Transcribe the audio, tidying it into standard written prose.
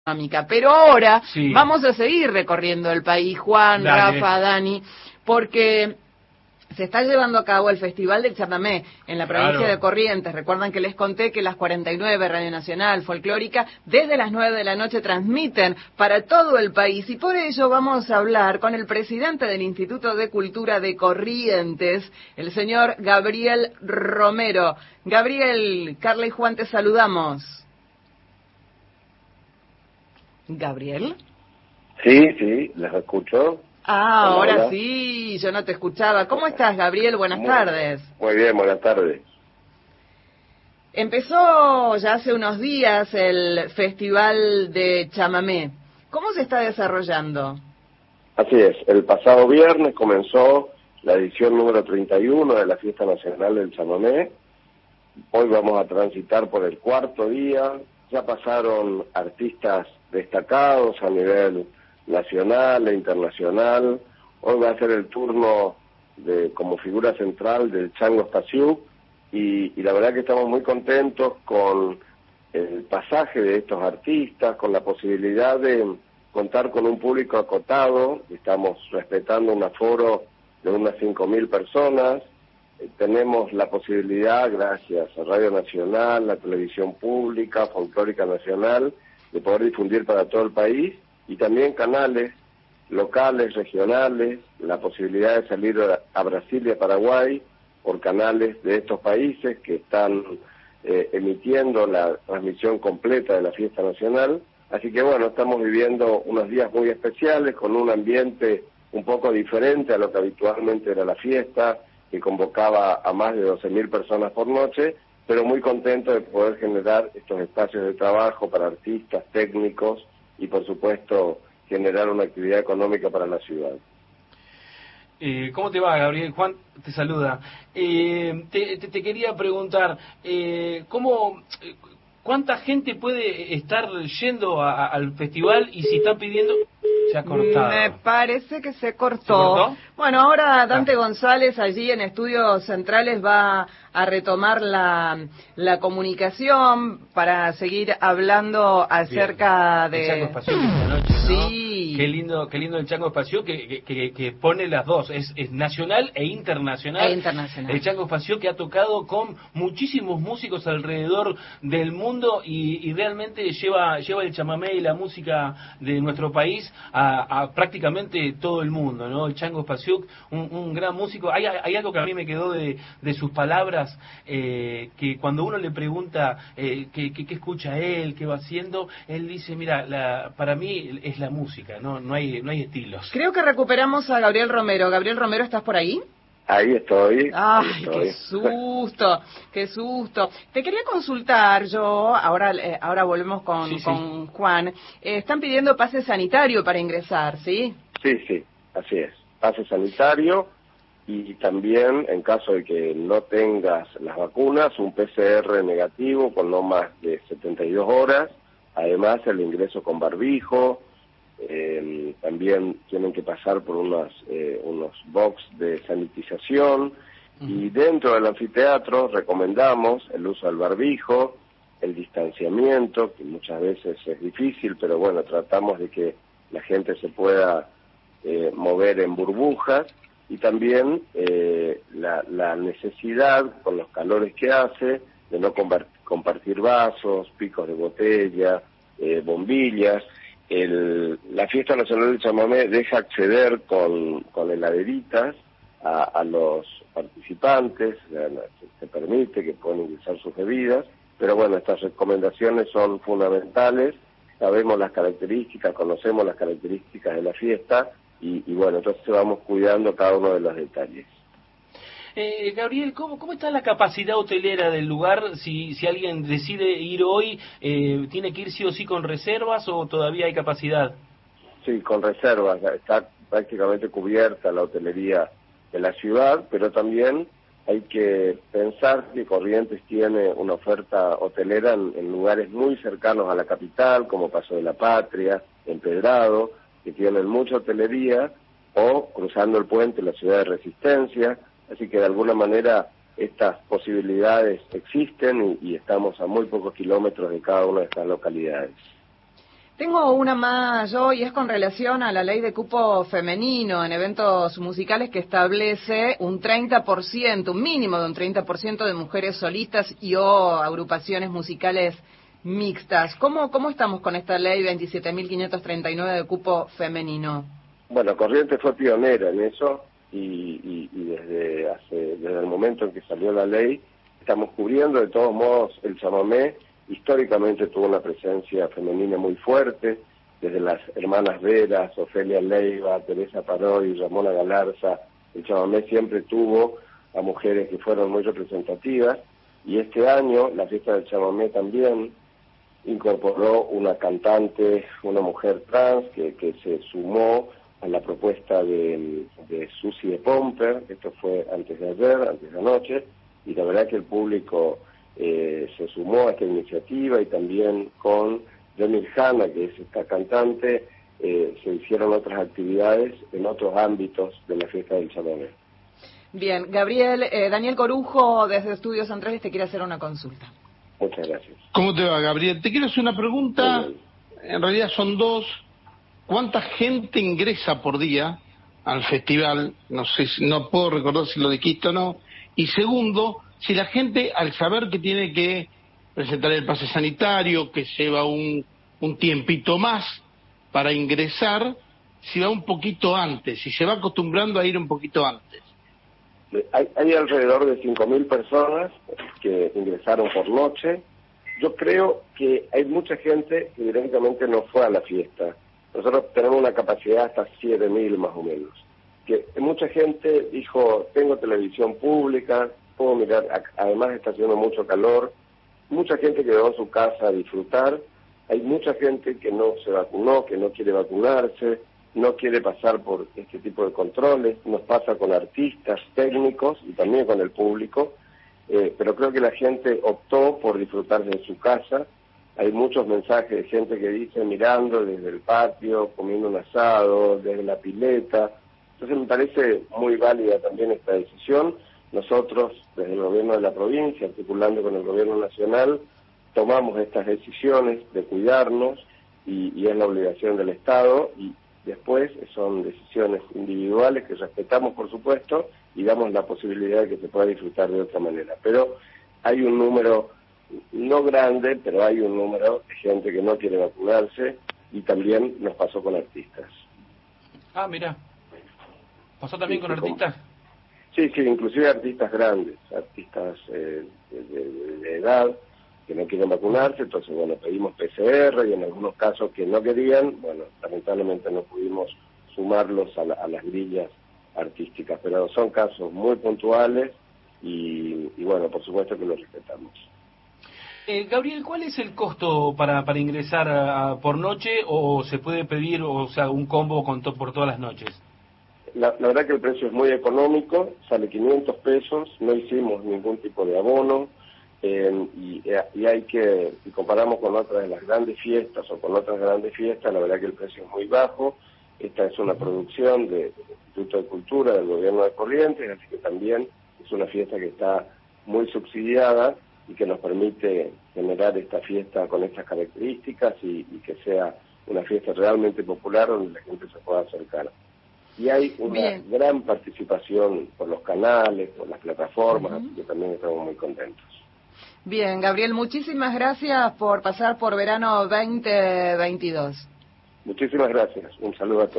económica. Pero ahora Sí. vamos a seguir recorriendo el país, Juan, Dale. Rafa, Dani, porque se está llevando a cabo el Festival del Chamamé en la provincia Claro. de Corrientes. Recuerdan que les conté que las 49 Radio Nacional Folclórica desde las 9 de la noche transmiten para todo el país, y por ello vamos a hablar con el presidente del Instituto de Cultura de Corrientes, el señor Gabriel Romero. Gabriel, Carla y Juan, te saludamos. ¿Gabriel? Sí, les escucho. Ah, Hola, ahora hola. sí, yo no te escuchaba. ¿Cómo estás, Gabriel? Buenas tardes. Muy bien, buenas tardes. Empezó ya hace unos días el Festival de Chamamé. ¿Cómo se está desarrollando? Así es, el pasado viernes comenzó la edición número 31 de la Fiesta Nacional del Chamamé. Hoy vamos a transitar por el cuarto día. Ya pasaron artistas destacados a nivel nacional e internacional. Hoy va a ser el turno como figura central del Chango Spasiuk, y la verdad que estamos muy contentos con el pasaje de estos artistas, con la posibilidad de contar con un público acotado. Estamos respetando un aforo de unas 5.000 personas. Tenemos la posibilidad, gracias a Radio Nacional, la televisión pública, Folclórica Nacional, de poder difundir para todo el país, y también canales locales, regionales, la posibilidad de salir a Brasil y a Paraguay por canales de estos países que están emitiendo la transmisión completa de la Fiesta Nacional. Así que bueno, estamos viviendo unos días muy especiales, con un ambiente un poco diferente a lo que habitualmente era la fiesta, que convocaba a más de 12.000 personas por noche, pero muy contento de poder generar estos espacios de trabajo para artistas, técnicos y, por supuesto, generar una actividad económica para la ciudad. ¿Cómo te va, Gabriel? Juan te saluda. Te quería preguntar, ¿cuánta gente puede estar yendo al festival, y si están pidiendo? Se ha cortado. Me parece que se cortó. ¿Se cortó? Bueno, ahora Dante González allí en Estudios Centrales va a retomar la comunicación para seguir hablando acerca Bien. El Chango de... Spasiuk esta noche, ¿no? Sí. Qué lindo el Chango Spasiuk, que pone las dos, es nacional e internacional. El Chango Spasiuk, que ha tocado con muchísimos músicos alrededor del mundo, y realmente lleva el chamamé y la música de nuestro país a prácticamente todo el mundo, ¿no? El Chango Spasiuk, un gran músico. Hay algo que a mí me quedó de sus palabras, que cuando uno le pregunta qué escucha él, qué va haciendo, él dice, mira, para mí es la música, no hay estilos. Creo que recuperamos a Gabriel Romero. Gabriel Romero, ¿estás por ahí? Ahí estoy. Ay, ahí estoy. qué susto. Te quería consultar yo, ahora volvemos con Juan. Están pidiendo pase sanitario para ingresar, ¿sí? Sí, así es. Pase sanitario, y también, en caso de que no tengas las vacunas, un PCR negativo con no más de 72 horas. Además, el ingreso con barbijo. También tienen que pasar por unos box de sanitización. Y dentro del anfiteatro recomendamos el uso del barbijo, el distanciamiento, que muchas veces es difícil, pero bueno, tratamos de que la gente se pueda mover en burbujas, y también la necesidad, con los calores que hace, de no compartir vasos, picos de botella, bombillas. La Fiesta Nacional del Chamamé deja acceder con heladeritas a los participantes. Se permite que puedan ingresar sus bebidas, pero bueno, estas recomendaciones son fundamentales. Sabemos las características, conocemos las características de la fiesta, y bueno, entonces vamos cuidando cada uno de los detalles. Gabriel, ¿cómo está la capacidad hotelera del lugar? Si alguien decide ir hoy, ¿tiene que ir sí o sí con reservas, o todavía hay capacidad? Sí, con reservas. Está prácticamente cubierta la hotelería de la ciudad, pero también hay que pensar que Corrientes tiene una oferta hotelera en lugares muy cercanos a la capital, como Paso de la Patria, Empedrado, que tienen mucha hotelería, o cruzando el puente, la ciudad de Resistencia. Así que de alguna manera estas posibilidades existen, y estamos a muy pocos kilómetros de cada una de estas localidades. Tengo una más yo y es con relación a la ley de cupo femenino en eventos musicales que establece un 30%, un mínimo de un 30% de mujeres solistas y o agrupaciones musicales mixtas. ¿Cómo estamos con esta ley 27.539 de cupo femenino? Bueno, Corrientes fue pionera en eso y desde el momento en que salió la ley estamos cubriendo. De todos modos, el chamamé históricamente tuvo una presencia femenina muy fuerte, desde las hermanas Veras, Ofelia Leiva, Teresa Parodi, Ramona Galarza. El chamamé siempre tuvo a mujeres que fueron muy representativas, y este año la fiesta del chamamé también incorporó una cantante, una mujer trans que se sumó a la propuesta de Susi de Pomper. Esto fue antes de ayer, antes de anoche, y la verdad que el público se sumó a esta iniciativa, y también con Demir Hanna, que es esta cantante, se hicieron otras actividades en otros ámbitos de la fiesta del chamamé. Bien, Gabriel, Daniel Corujo desde Estudios Centrales te quiere hacer una consulta. Muchas gracias. ¿Cómo te va, Gabriel? Te quiero hacer una pregunta, en realidad son dos. ¿Cuánta gente ingresa por día al festival? No puedo recordar si lo dijiste o no. Y segundo, si la gente, al saber que tiene que presentar el pase sanitario, que lleva un tiempito más para ingresar, si va un poquito antes, si se va acostumbrando a ir un poquito antes. Hay alrededor de 5.000 personas que ingresaron por noche. Yo creo que hay mucha gente que directamente no fue a la fiesta. Nosotros tenemos una capacidad hasta 7.000 más o menos. Que mucha gente dijo, tengo televisión pública, puedo mirar, además está haciendo mucho calor. Mucha gente quedó en su casa a disfrutar. Hay mucha gente que no se vacunó, que no quiere vacunarse, no quiere pasar por este tipo de controles. Nos pasa con artistas, técnicos y también con el público, pero creo que la gente optó por disfrutar de su casa. Hay muchos mensajes de gente que dice mirando desde el patio, comiendo un asado, desde la pileta. Entonces me parece muy válida también esta decisión. Nosotros, desde el gobierno de la provincia, articulando con el gobierno nacional, tomamos estas decisiones de cuidarnos, y es la obligación del Estado, y después son decisiones individuales que respetamos, por supuesto, y damos la posibilidad de que se pueda disfrutar de otra manera. Pero hay un número, no grande, pero hay un número de gente que no quiere vacunarse, y también nos pasó con artistas. Ah, mira. ¿Pasó también con artistas? Sí, inclusive artistas grandes, artistas de edad, que no quieren vacunarse. Entonces, bueno, pedimos PCR, y en algunos casos que no querían, bueno, lamentablemente no pudimos sumarlos a las grillas artísticas, pero son casos muy puntuales, y bueno, por supuesto que los respetamos. Gabriel, ¿cuál es el costo para ingresar por noche, o se puede pedir, o sea, un combo por todas las noches? La verdad que el precio es muy económico, sale 500 pesos, no hicimos ningún tipo de abono, y hay que, si comparamos con otras de las grandes fiestas o con otras grandes fiestas, la verdad que el precio es muy bajo. Esta es una producción del Instituto de Cultura del Gobierno de Corrientes, así que también es una fiesta que está muy subsidiada y que nos permite generar esta fiesta con estas características, y que sea una fiesta realmente popular donde la gente se pueda acercar. Y hay una gran participación por los canales, por las plataformas, así que también estamos muy contentos. Bien, Gabriel, muchísimas gracias por pasar por Verano 2022. Muchísimas gracias. Un saludo a todos.